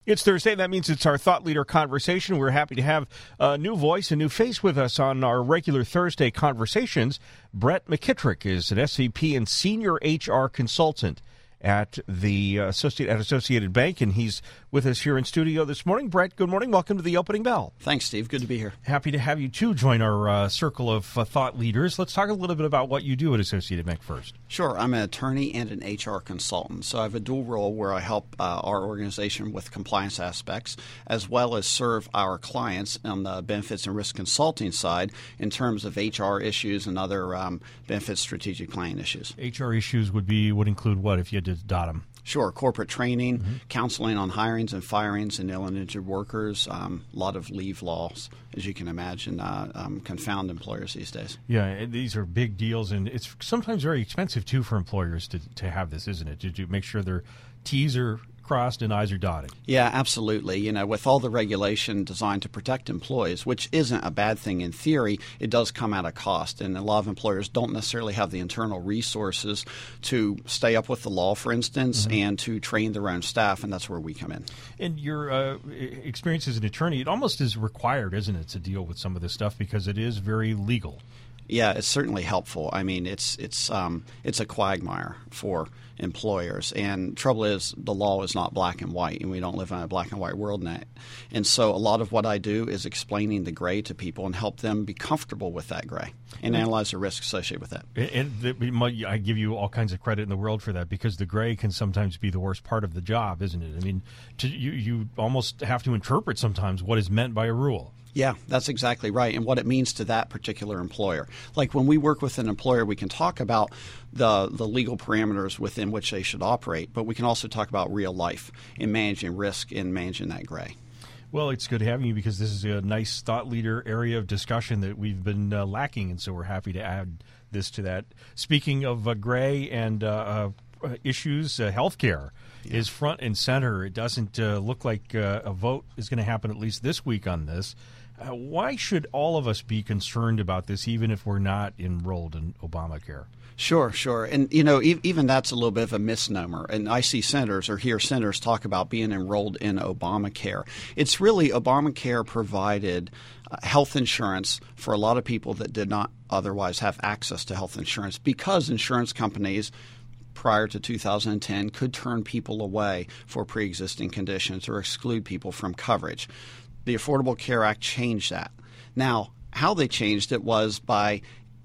It's Thursday. That means it's our Thought Leader Conversation. We're happy to have a new voice, a new face with us on our regular Thursday conversations. Brett McKittrick is an SVP and Senior HR Consultant at the Associated Bank, and he's with us here in studio this morning. Brett, good morning. Welcome to the Opening Bell. Thanks, Steve. Good to be here. Happy to have you, too, join our circle of thought leaders. Let's talk a little bit about what you do at Associated Bank first. Sure. I'm an attorney and an HR consultant, so I have a dual role where I help our organization with compliance aspects, as well as serve our clients on the benefits and risk consulting side in terms of HR issues and other benefits strategic planning issues. HR issues would include what, if you had to dot them? Sure. Corporate training, counseling on hirings and firings and ill and injured workers, a lot of leave laws, as you can imagine, confound employers these days. Yeah, these are big deals, and it's sometimes very expensive, too, for employers to have this, isn't it? To make sure their T's are crossed and I's are dotted. Yeah, absolutely. You know, with all the regulation designed to protect employees, which isn't a bad thing in theory, it does come at a cost. And a lot of employers don't necessarily have the internal resources to stay up with the law, for instance, and to train their own staff, and that's where we come in. And your experience as an attorney, it almost is required, isn't it, to deal with some of this stuff because it is very legal. Yeah, it's certainly helpful. I mean, it's a quagmire for employers, and trouble is the law is not black and white, and we don't live in a black and white world now. And so a lot of what I do is explaining the gray to people and help them be comfortable with that gray and analyze the risks associated with that. And I give you all kinds of credit in the world for that, because the gray can sometimes be the worst part of the job, isn't it? I mean, you almost have to interpret sometimes what is meant by a rule. Yeah, that's exactly right, and what it means to that particular employer. Like when we work with an employer, we can talk about the legal parameters within which they should operate, but we can also talk about real life in managing risk and managing that gray. Well, it's good having you, because this is a nice thought leader area of discussion that we've been lacking, and so we're happy to add this to that. Speaking of gray and issues, healthcare is front and center. It doesn't look like a vote is going to happen at least this week on this. Why should all of us be concerned about this, even if we're not enrolled in Obamacare? Sure. And, you know, even that's a little bit of a misnomer. And I see senators or hear senators talk about being enrolled in Obamacare. It's really Obamacare provided health insurance for a lot of people that did not otherwise have access to health insurance, because insurance companies prior to 2010 could turn people away for pre-existing conditions or exclude people from coverage. The Affordable Care Act changed that. Now, how they changed it was by,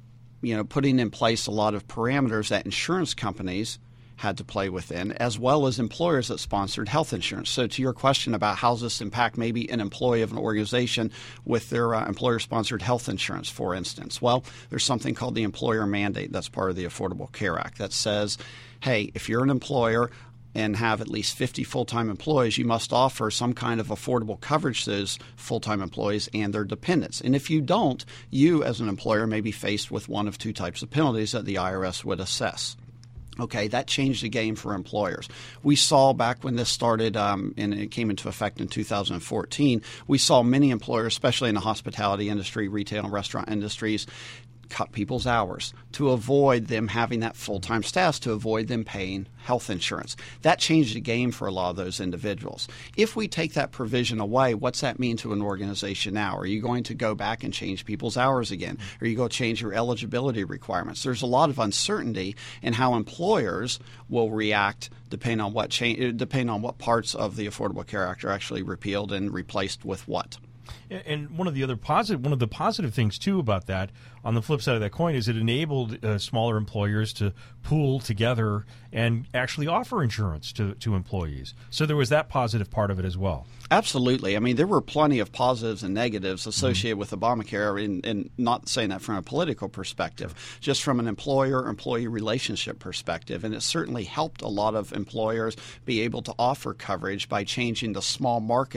putting in place a lot of parameters that insurance companies had to play within, as well as employers that sponsored health insurance. So to your question about how does this impact maybe an employee of an organization with their employer-sponsored health insurance, for instance, well, there's something called the employer mandate that's part of the Affordable Care Act that says, hey, if you're an employer and have at least 50 full-time employees, you must offer some kind of affordable coverage to those full-time employees and their dependents. And if you don't, you as an employer may be faced with one of two types of penalties that the IRS would assess. Okay, that changed the game for employers. We saw back when this started and it came into effect in 2014, we saw many employers, especially in the hospitality industry, retail and restaurant industries, cut people's hours to avoid them having that full-time staff, to avoid them paying health insurance. That changed the game for a lot of those individuals. If we take that provision away, what's that mean to an organization now? Are you going to go back and change people's hours again? Are you going to change your eligibility requirements? There's a lot of uncertainty in how employers will react depending on what parts of the Affordable Care Act are actually repealed and replaced with what. And one of the positive things too about that, on the flip side of that coin, is it enabled smaller employers to pool together and actually offer insurance to employees. So there was that positive part of it as well. Absolutely. I mean, there were plenty of positives and negatives associated with Obamacare, and not saying that from a political perspective, just from an employer-employee relationship perspective. And it certainly helped a lot of employers be able to offer coverage by changing the small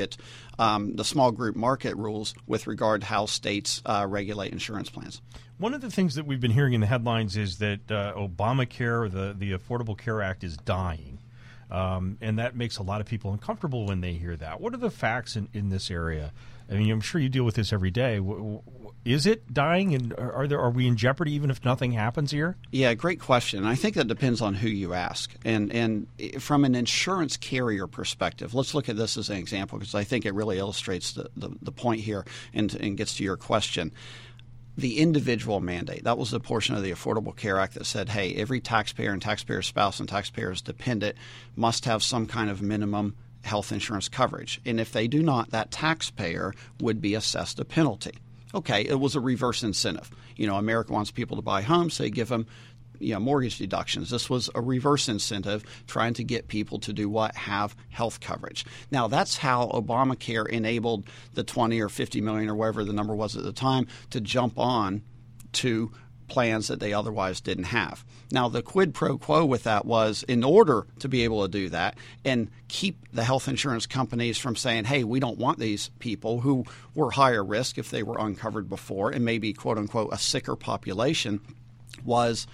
group market rules with regard to how states regulate insurance plans. One of the things that we've been hearing in the headlines is that Obamacare, the Affordable Care Act, is dying. and that makes a lot of people uncomfortable when they hear that. What are the facts in this area? I mean, I'm sure you deal with this every day. Is it dying, and are we in jeopardy even if nothing happens here? Yeah, great question. I think that depends on who you ask. And from an insurance carrier perspective, let's look at this as an example because I think it really illustrates the point here and gets to your question. The individual mandate, that was the portion of the Affordable Care Act that said, hey, every taxpayer and taxpayer's spouse and taxpayer's dependent must have some kind of minimum health insurance coverage. And if they do not, that taxpayer would be assessed a penalty. Okay, it was a reverse incentive. America wants people to buy homes, so they give them mortgage deductions. This was a reverse incentive trying to get people to do what? Have health coverage. Now, that's how Obamacare enabled the 20 or 50 million or whatever the number was at the time to jump on to plans that they otherwise didn't have. Now, the quid pro quo with that was in order to be able to do that and keep the health insurance companies from saying, hey, we don't want these people who were higher risk if they were uncovered before and maybe, quote unquote, a sicker population, was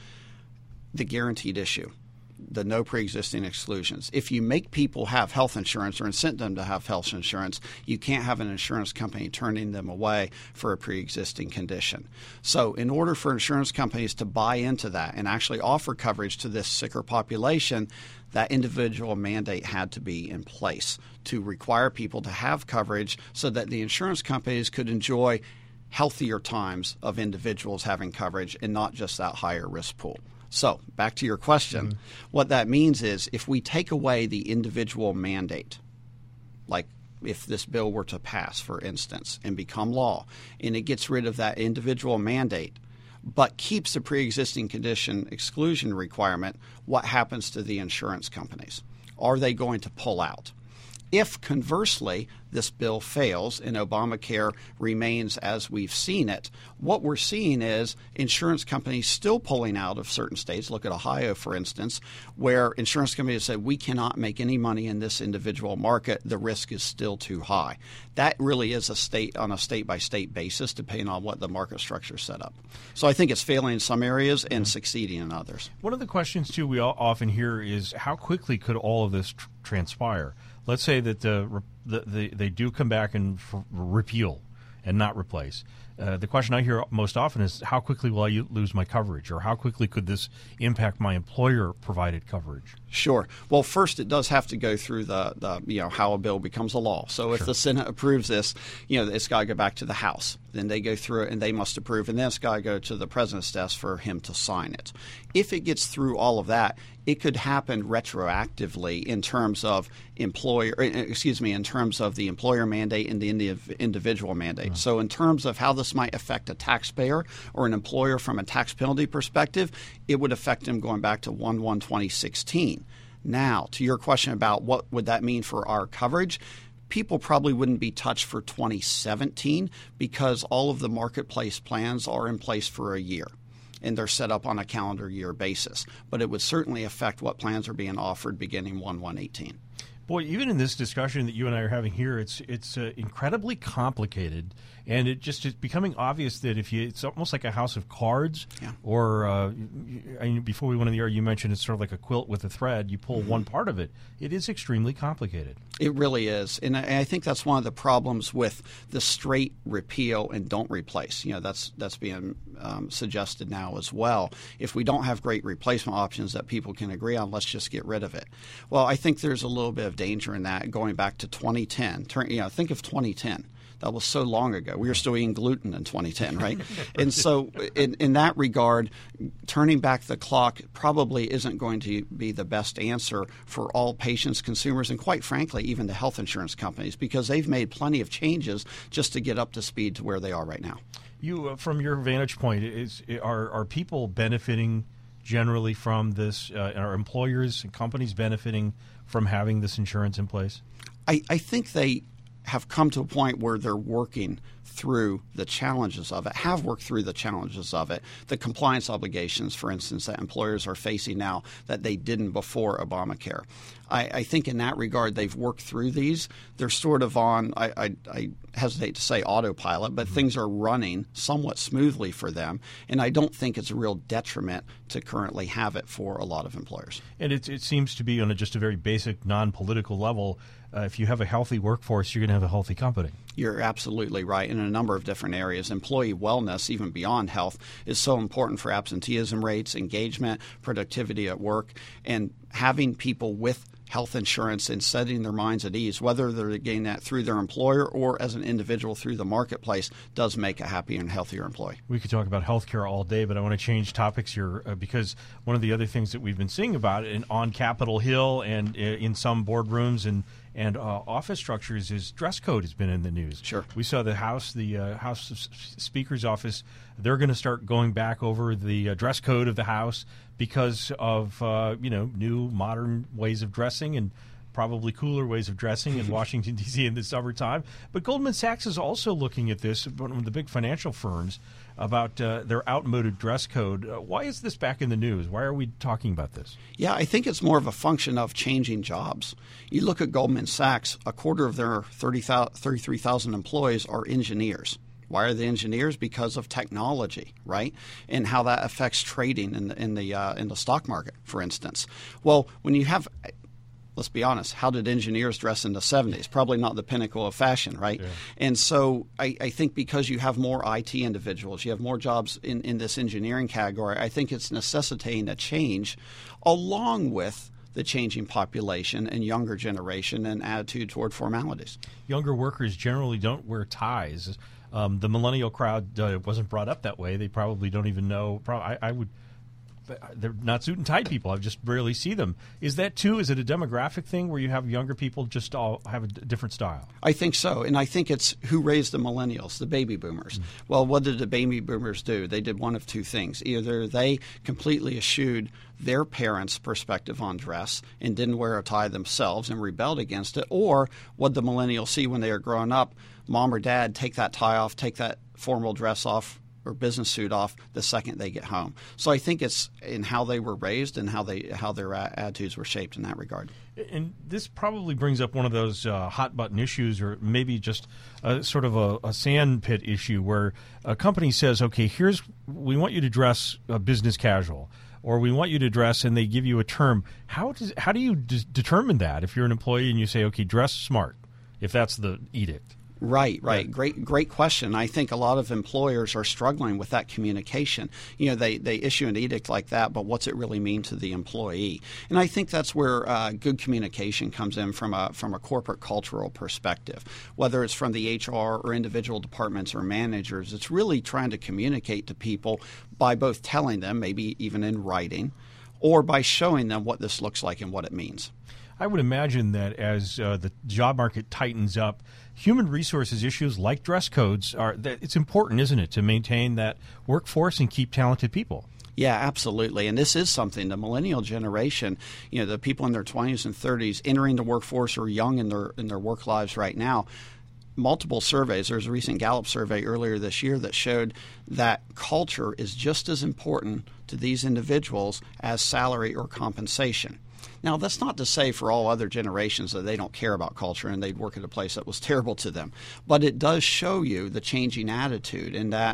the guaranteed issue, the no pre-existing exclusions. If you make people have health insurance or incent them to have health insurance, you can't have an insurance company turning them away for a pre-existing condition. So in order for insurance companies to buy into that and actually offer coverage to this sicker population, that individual mandate had to be in place to require people to have coverage so that the insurance companies could enjoy healthier times of individuals having coverage and not just that higher risk pool. So back to your question, what that means is if we take away the individual mandate, like if this bill were to pass, for instance, and become law, and it gets rid of that individual mandate, but keeps the pre-existing condition exclusion requirement, what happens to the insurance companies? Are they going to pull out? If, conversely, this bill fails and Obamacare remains as we've seen it, what we're seeing is insurance companies still pulling out of certain states. Look at Ohio, for instance, where insurance companies said we cannot make any money in this individual market. The risk is still too high. That really is on a state-by-state basis, depending on what the market structure is set up. So I think it's failing in some areas and succeeding in others. One of the questions, too, we often hear is how quickly could all of this transpire? Let's say that they do come back and repeal and not replace. The question I hear most often is how quickly will I lose my coverage, or how quickly could this impact my employer-provided coverage? Sure. Well, first it does have to go through the how a bill becomes a law. So if the Senate approves this, it's got to go back to the House. Then they go through it and they must approve, and then it's got to go to the president's desk for him to sign it. If it gets through all of that, it could happen retroactively in terms of in terms of the employer mandate and the individual mandate. So in terms of how this might affect a taxpayer or an employer from a tax penalty perspective, it would affect them going back to 1/1/2016. Now, to your question about what would that mean for our coverage, people probably wouldn't be touched for 2017 because all of the marketplace plans are in place for a year and they're set up on a calendar year basis. But it would certainly affect what plans are being offered beginning 1/1/18. Boy, even in this discussion that you and I are having here, it's incredibly complicated, and it's becoming obvious that it's almost like a house of cards. Yeah. Or before we went in the air, you mentioned it's sort of like a quilt with a thread. You pull one part of it. It is extremely complicated. It really is, and I think that's one of the problems with the straight repeal and don't replace. That's being suggested now as well. If we don't have great replacement options that people can agree on, let's just get rid of it. Well, I think there's a little bit of danger in that going back to 2010. Think of 2010. That was so long ago. We were still eating gluten in 2010, right? And so in that regard, turning back the clock probably isn't going to be the best answer for all patients, consumers, and quite frankly, even the health insurance companies, because they've made plenty of changes just to get up to speed to where they are right now. You, from your vantage point, are people benefiting generally from this? Are employers and companies benefiting from having this insurance in place? I think they have come to a point where they're working through the challenges of it, have worked through the challenges of it, the compliance obligations, for instance, that employers are facing now that they didn't before Obamacare. I think in that regard, they've worked through these. They're sort of on, I hesitate to say autopilot, but things are running somewhat smoothly for them. And I don't think it's a real detriment to currently have it for a lot of employers. And it seems to be on just a very basic, non-political level. If you have a healthy workforce, you're going to have a healthy company. You're absolutely right in a number of different areas. Employee wellness, even beyond health, is so important for absenteeism rates, engagement, productivity at work, and having people with health insurance and setting their minds at ease, whether they're getting that through their employer or as an individual through the marketplace, does make a happier and healthier employee. We could talk about healthcare all day, but I want to change topics here because one of the other things that we've been seeing about it on Capitol Hill and in some boardrooms and office structures is dress code has been in the news. Sure. We saw the House Speaker's office, they're going to start going back over the dress code of the House because of new modern ways of dressing and probably cooler ways of dressing in Washington, D.C. in the summertime. But Goldman Sachs is also looking at this, one of the big financial firms, about their outmoded dress code. Why is this back in the news? Why are we talking about this? Yeah, I think it's more of a function of changing jobs. You look at Goldman Sachs, a quarter of their 33,000 employees are engineers. Why are they engineers? Because of technology, right? And how that affects trading in the stock market, for instance. Well, when you have, let's be honest, how did engineers dress in the 70s? Probably not the pinnacle of fashion, right? Yeah. And so I think because you have more IT individuals, you have more jobs in this engineering category, I think it's necessitating a change along with the changing population and younger generation and attitude toward formalities. Younger workers generally don't wear ties. The millennial crowd wasn't brought up that way. They probably don't even know. They're not suit and tie people. I just rarely see them. Is that too? Is it a demographic thing where you have younger people just all have a different style? I think so. And I think it's who raised the millennials, the baby boomers. Well, what did the baby boomers do? They did one of two things. Either they completely eschewed their parents' perspective on dress and didn't wear a tie themselves and rebelled against it, or what the millennials see when they are growing up, mom or dad take that tie off, take that formal dress off, or business suit off the second they get home. So I think it's in how they were raised and how their attitudes were shaped in that regard. And this probably brings up one of those hot button issues, or maybe just sort of a sand pit issue, where a company says, "Okay, we want you to dress business casual," or "We want you to dress," and they give you a term. How do you determine that if you're an employee and you say, "Okay, dress smart," if that's the edict? Right. Great question. I think a lot of employers are struggling with that communication. They issue an edict like that, but what's it really mean to the employee? And I think that's where good communication comes in from a corporate cultural perspective. Whether it's from the HR or individual departments or managers, it's really trying to communicate to people by both telling them, maybe even in writing, or by showing them what this looks like and what it means. I would imagine that as the job market tightens up, human resources issues like dress codes it's important, isn't it, to maintain that workforce and keep talented people? Yeah, absolutely. And this is something the millennial generation, the people in their 20s and 30s entering the workforce or young in their work lives right now. Multiple surveys. There's a recent Gallup survey earlier this year that showed that culture is just as important to these individuals as salary or compensation. Now, that's not to say for all other generations that they don't care about culture and they'd work at a place that was terrible to them. But it does show you the changing attitude and that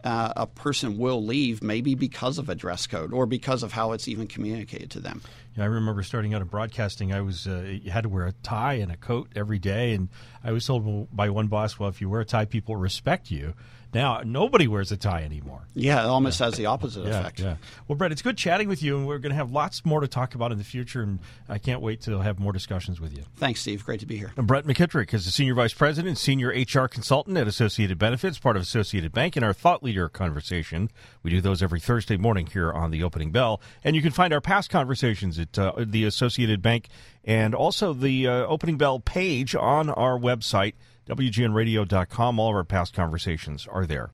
a person will leave maybe because of a dress code or because of how it's even communicated to them. Yeah, I remember starting out in broadcasting, you had to wear a tie and a coat every day, and I was told by one boss, well, if you wear a tie, people respect you. Now, nobody wears a tie anymore. Yeah, it almost has the opposite effect. Yeah. Well, Brett, it's good chatting with you, and we're going to have lots more to talk about in the future, and I can't wait to have more discussions with you. Thanks, Steve. Great to be here. And Brett McKittrick is the Senior Vice President, Senior HR Consultant at Associated Benefits, part of Associated Bank, in our Thought Leader conversation. We do those every Thursday morning here on the Opening Bell, and you can find our past conversations at the Associated Bank and also the Opening Bell page on our website, WGNradio.com. All of our past conversations are there.